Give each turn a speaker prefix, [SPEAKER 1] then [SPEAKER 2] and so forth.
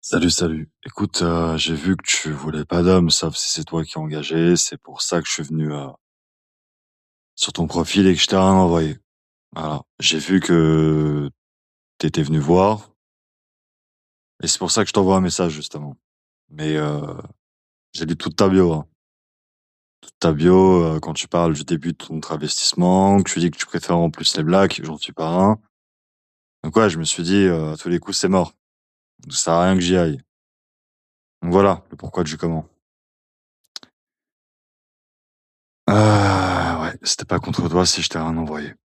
[SPEAKER 1] Salut, salut. Écoute, j'ai vu que tu voulais pas d'homme, sauf si c'est toi qui es engagé. C'est pour ça que je suis venu, sur ton profil et que je t'ai rien envoyé. Voilà. J'ai vu que t'étais venu voir et c'est pour ça que je t'envoie un message justement. Mais, j'ai lu toute ta bio, hein. Toute ta bio, quand tu parles du début de ton travestissement, que tu dis que tu préfères en plus les blacks, j'en suis pas un. Donc ouais, je me suis dit, à tous les coups, c'est mort. Ça sert à rien que j'y aille. Donc voilà, le pourquoi du comment. Ouais, c'était pas contre toi si je t'ai rien envoyé.